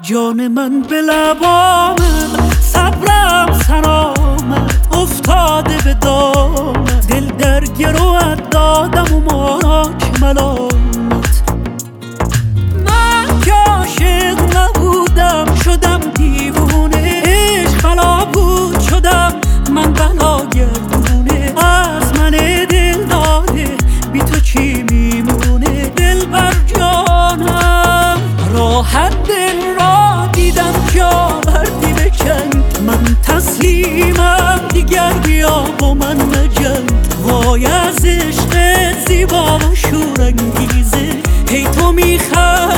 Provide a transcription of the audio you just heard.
جان من به لبامت، صبرم سرآمد افتاده به دامت، دل در گروت دادم و ماک ملامت. من که عاشق نبودم شدم دیوونه، عشق بلا بود شدم من بلا گردونه. از من دل داده بی تو چی میمونه؟ دل بر جانم راحت دل را دیدم جا بردی بکن. من تسلیمم دیگر بیا با من مجنگ. وای از عشق زیبا و شورانگیزه، هی تو میخوای